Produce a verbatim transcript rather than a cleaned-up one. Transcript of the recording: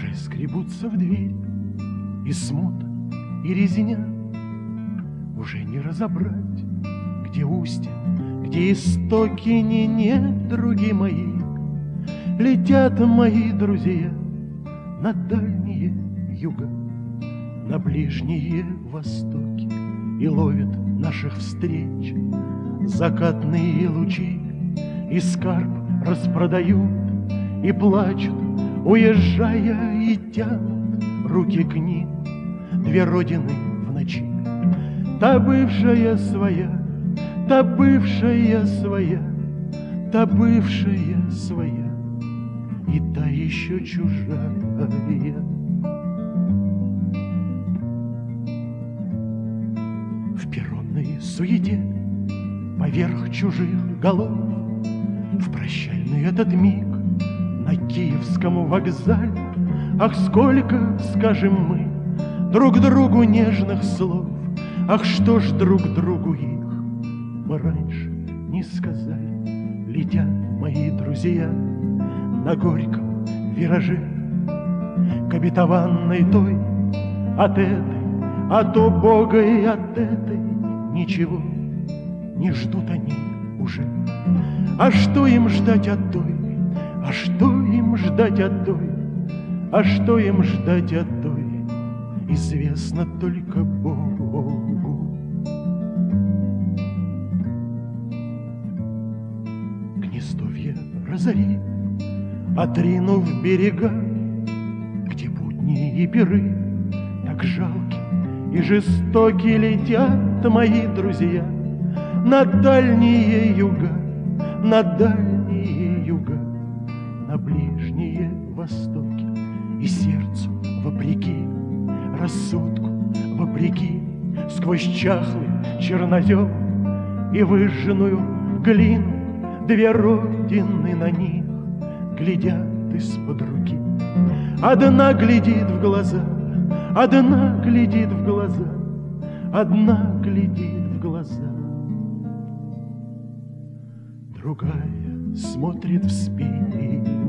Уже скребутся в дверь и смута, и резня. Уже не разобрать, где устья, где истоки, не, не, други мои. Летят мои друзья на дальние юга, на ближние востоки, и ловят наших встреч закатные лучи, и скарб распродают, и плачут, уезжая, и тянут руки к ним две родины в ночи. Та бывшая своя, та бывшая своя, та бывшая своя, и та еще чужая. В перронной суете поверх чужих голов, в прощальный этот миг на Киевском вокзале, ах, сколько скажем мы друг другу нежных слов, ах, что ж друг другу их мы раньше не сказали. Летят мои друзья на горьком вираже к обетованной той, от этой, от убогой, от этой ничего не ждут они уже. А что им ждать от той? А что им ждать от той? А что им ждать от той? Известно только Богу. Гнездовье разорив, отринув берега, где будни и пиры так жалки и жестоки, летят мои друзья на дальние юга, на дальние юга, на ближние востоки. И сердцу вопреки, рассудку вопреки, сквозь чахлый чернозем и выжженную глину две родины на них глядят из-под руки. Одна глядит в глаза, одна глядит в глаза, одна глядит в глаза, другая смотрит в спину.